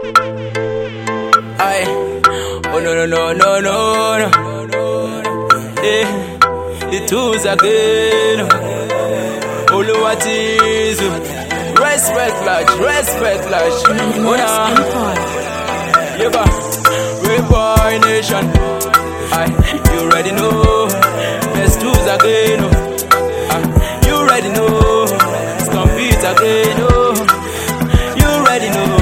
Aye. Oh no. The tools again. Oluwatizu. Respect large. Oh nah. Yeba. Boy nation. Aye. You already know. There's tools again. You already know. It's compete again. You already know.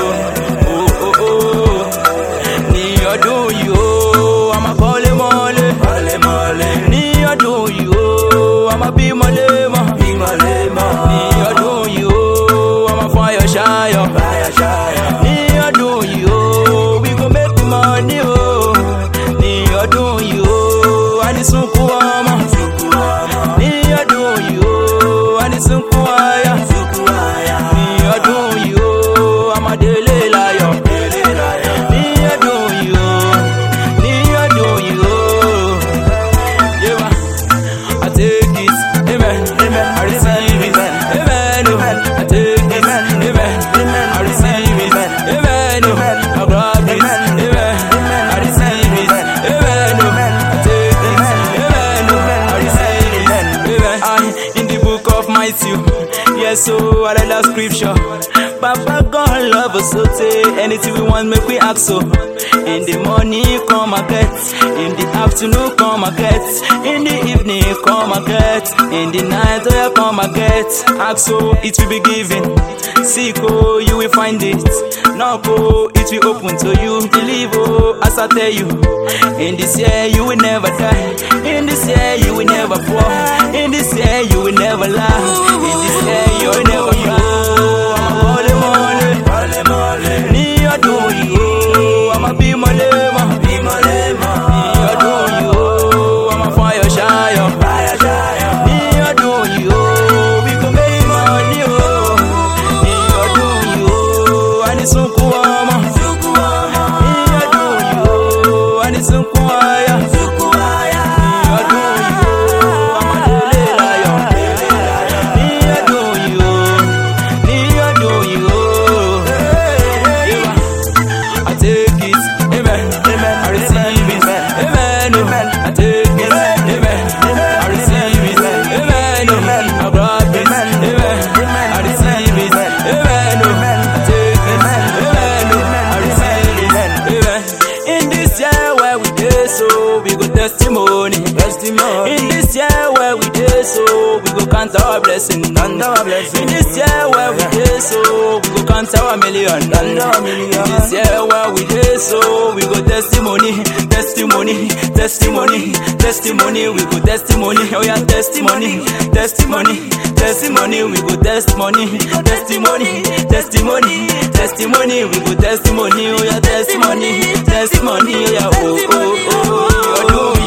Yes, so I read that scripture. Papa God love us so say anything we want make we ask so. In the morning come and get, in the afternoon come and get, in the evening come and get, in the night oh come and get. Ask so it will be given. Seek oh you will find it. Knock oh it will open to you. Believe oh as I tell you. In this year you will never die. In this year you will never fall. In this year you will never lie. In this year you will never cry. In this year where we dey so we go count our blessing. In this year where we dey so we go count our million. In this year where we dey so we go testimony. We go testimony. Oh yeah, testimony. We go testimony. We go testimony. Oh yeah, testimony. Oh yeah, oh.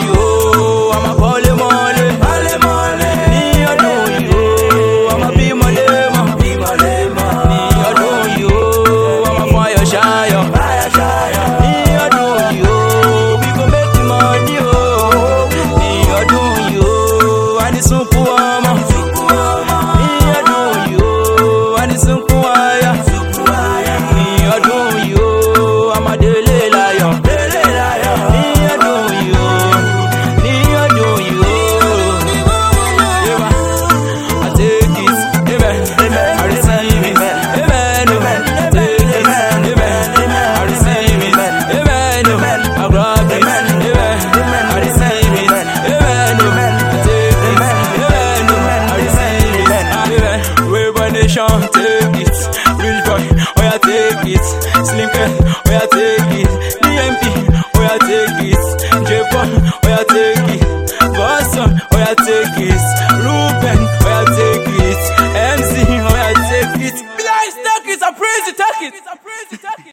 Take it, real boy, oh yeah, take it. Slim Pen, oh yeah, take it. DMP, oh yeah, take it. J-Pop, oh yeah, take it.